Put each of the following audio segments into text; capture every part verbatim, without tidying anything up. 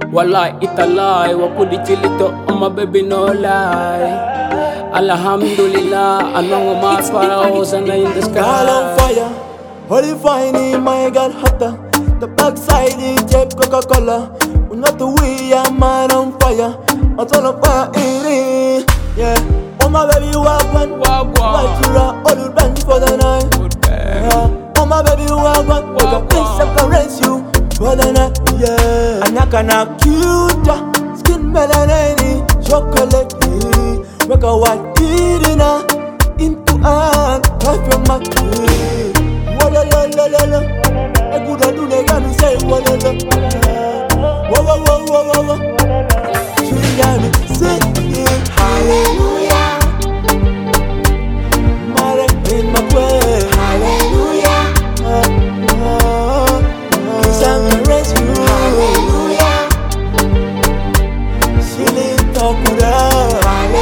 Wallah, it a lie. What could it till it up? My baby no lie. Alhamdulillah, I know my paraos and in the sky. All on fire, holy fine, my God hotter. The backside is jet Coca-Cola. We not the way I'm man on fire. I'm on fire, eh, yeah. Oh my baby, walk one, Walk one. like you're all the band for the night. Yeah. Oh my baby, walk one, we got this separate you for the night, yeah. And I can cute, skin melanin, chocolate, eh. Make a white dinner into an life of my kid. Walla la la la la. I could have do the gun say walla la. Whoa whoa whoa whoa whoa whoa. She got me singing hallelujah. Mare in my way. Hallelujah. Kiss and caress you. Hallelujah. She lit up with her.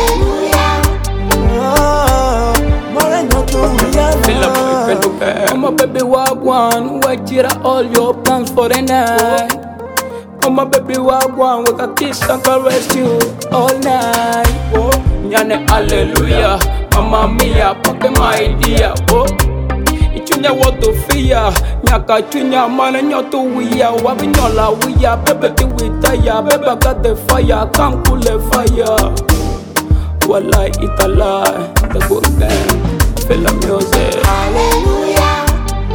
Oh my baby, walk one, watch it all your plans for the night. Oh my baby, walk one, we can kiss and caress you all night. Oh, nyane hallelujah, mama mia, pake my dear. Oh, ichunya watu fia, nyaka chunya mana nyoto wia, wabi nyola wia, bebe tiwitaya, bebe got the fire, come cool the fire. Wallah, it a lie, the good thing. Feel the music. Hallelujah.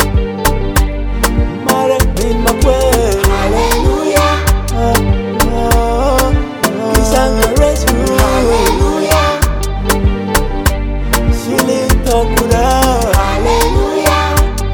Mare in my way. Hallelujah. Kiss and caress you. Hallelujah. She lit up with her. Hallelujah.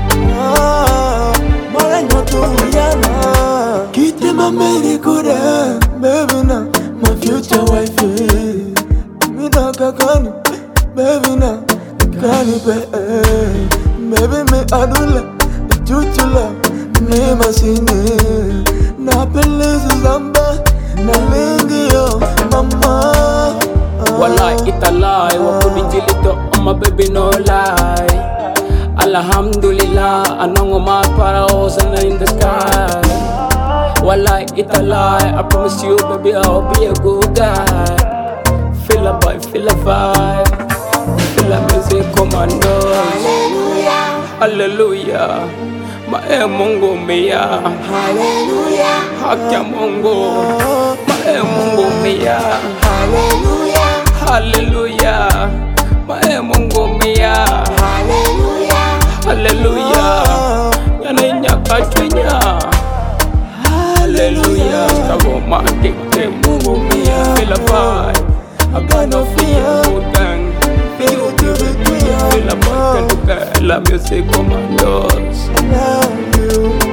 Mare not to Rihanna. Kite ma meri kuda, baby na my future wife. Me da kakani, baby na. Kani pe, baby me adula, chuchula, me masini. Na pele zamba, na lingi yo, mama. Wallah, it a lie. What could it till it up? My baby no lie. Alhamdulillah, I know my paraos and in the sky. Wallah, it a lie. I promise you, baby, I'll be a good guy. Feel a vibe, feel a vibe. Feel the music commandos. Hallelujah. Hallelujah. Ma e Mungu mia. Hallelujah. Haki ya Mungu. Ma e Mungu mia. Hallelujah. Hallelujah. Ma e Mungu mia. Hallelujah. Hallelujah. Yana nyaka chunya. Hallelujah. Stavo ma dikte Mungu mia. Feel a vibe. I got no fear. Good gang. Feel to be clear. Feel a vibe. La music commandos. I love you.